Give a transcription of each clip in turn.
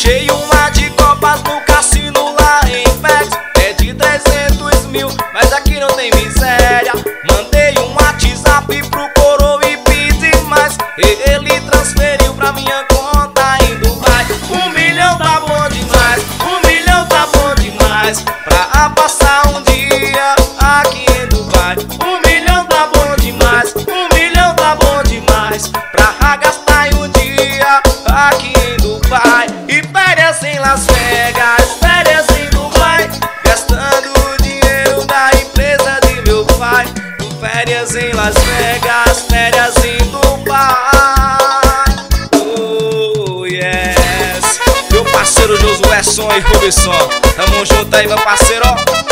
Puxei uma de copas no cassino lá em Vegas, é de 300 mil, mas aqui não tem miséria. Mandei um WhatsApp pro coroa e pedi mais, ele transferiu pra minha conta em Dubai. 1 milhão tá bom demais, 1 milhão tá bom demais, pra passar um dia aqui em Dubai. 1 milhão tá bom demais, 1 milhão tá bom demais, pra gastar em um dia aqui em Dubai. E férias em Las Vegas, férias em Dubai, gastando o dinheiro da empresa de meu pai. Férias em Las Vegas, férias em Dubai. Oh yes. Meu parceiro Josué Som e Robson, tamo junto aí, meu parceiro.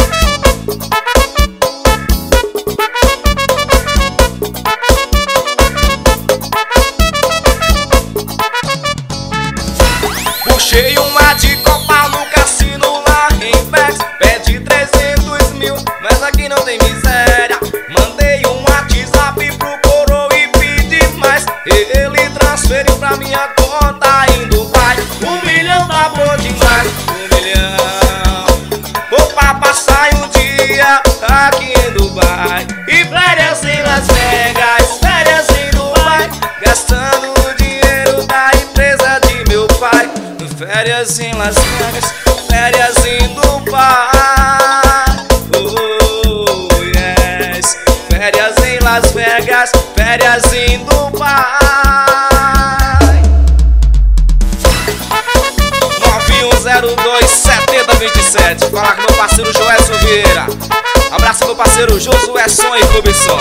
Puxei uma de copa no cassino lá em Vegas, pede 300 mil, mas aqui não tem miséria. Mandei um WhatsApp pro coroa e pedi mais, ele transferiu pra minha conta em Dubai. 1 milhão tá bom demais, 1 milhão, vou pra passar um dia aqui em Dubai. E férias em Las Vegas, férias em Dubai, gastando o dinheiro da empresa de meu pai. Férias em Las Vegas, férias em Dubai. Oh yes. Férias em Las Vegas, férias em Dubai. 9102-7027. Falar com meu parceiro Joelson Vieira. Abraço meu parceiro Josué Som e Robson.